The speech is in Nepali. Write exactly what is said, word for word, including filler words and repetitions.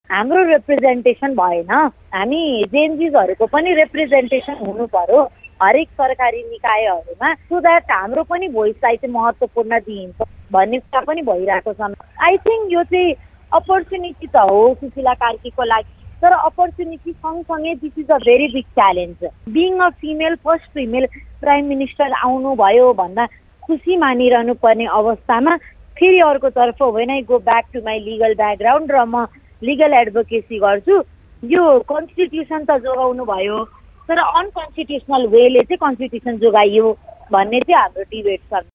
हाम्रो रिप्रेजेन्टेसन भएन। हामी जेनजीजहरूको पनि रिप्रेजेन्टेसन हुनु पर्यो हरेक सरकारी निकायहरूमा, सो द्याट हाम्रो पनि भोइसलाई चाहिँ महत्त्वपूर्ण दिइन्छ भन्ने कुरा पनि भइरहेको छ। आई थिङ्क यो चाहिँ अपर्च्युनिटी त हो सुशीला कार्कीको लागि, तर अपर्च्युनिटी सँगसँगै this is a very big challenge. Being a female first female prime minister आउनुभयो भन्दा खुसी मानिरहनु पर्ने अवस्थामा फेरि अर्कोतर्फ when I go back to my legal background र म लिगल एडभोकेसी गर्छु, यो कन्स्टिट्युसन त जोगाउनु भयो तर अनकन्स्टिट्युसनल वेले चाहिँ कन्स्टिट्युसन जोगाइयो भन्ने चाहिँ हाम्रो डिबेट छ।